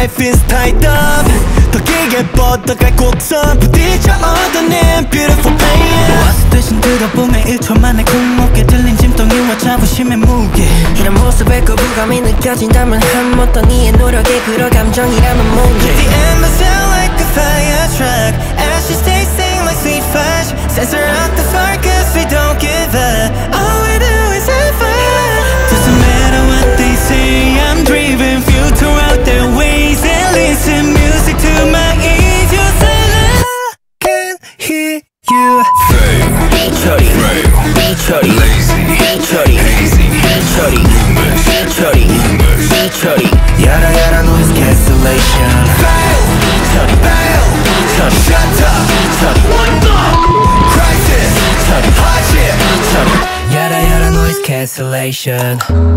life is tied up 더 길게 뻗어갈 곡선 부딪혀 얻어낸 beautiful pain 와서 대신 들어보면 1초 만에 굴목에 들린 짐덩이와 자부심의 무게 이런 모습에 거부감이 느껴진다면 한번 이의 노력에 그럴 감정이라면 뭔지 The embers sound like a fire truck Ashes tasting like sweet fudge Censor out the fire cause we don't give up All we do is have fun Doesn't matter what they say I'm driven filter out their ways And listen music to my ears You silence I can hear you Chuddy, Chuddy, lazy, Chuddy, hazy, Chuddy, Chuddy, Chuddy, Yada yada noise cancellation fail, Chuddy, fail, Chuddy, shut up, Chuddy, what the crisis, Chuddy, hardship, Chuddy, Yada yada noise cancellation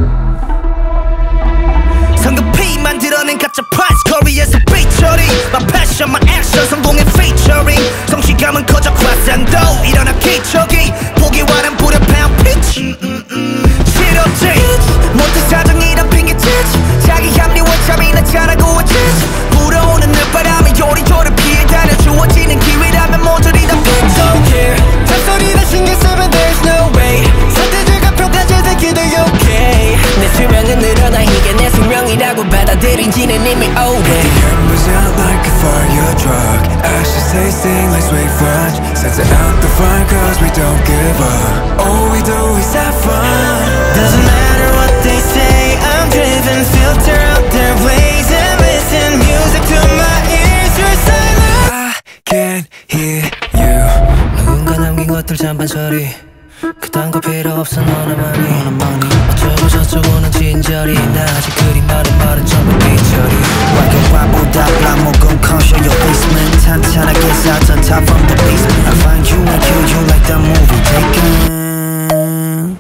성급히 만들어낸 가짜 price 거리에서 featuring My passion, my action 성공의 featuring 성취감은 커져 과산도 일어나 기적이 보기와는 불협화음 pitch 실없지 못된 사정이란 핑계짓 자기 합리화 잠이나 잘하고 어찌 불어오는 늦바람에 요리조리 피해 다녀 주어지는 기회라면 모조리 다 pitch Don't care 잔소리나 신경 쓰면 there's no way 선택지가 평가제대 기대 okay 내 수명은 늘어나 이게 내 숙명이라고 받아들인지는 이미 okay the embers out like a fire truck Ashes tasting like sweet fudge Censor out the fire cause we don't give up All we do is have fun Doesn't matter what they say I'm driven filter out their ways And listen music to my ears You're silent I can't hear you 누군가 남긴 것들 잔반 처리 그딴 거 필요 없어 너나만이 어쩌고 저쩌고는 진절이 나 아직 그리 많은 말은 전부 삐처리 와경과보다 블라목은 컨쇼 your basement 탄탄하게 쌓던 top from the basement I find you and kill you like that movie Taken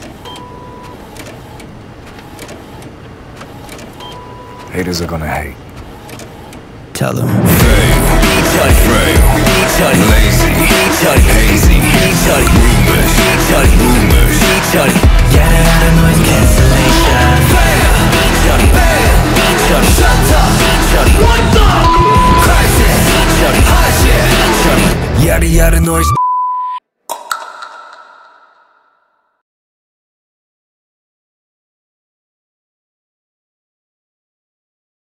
Haters are gonna hate Tell them Frail, lazy, hazy, rumors, Yada yada noise cancellation shut up, what the crisis, hardship, yada yada noise.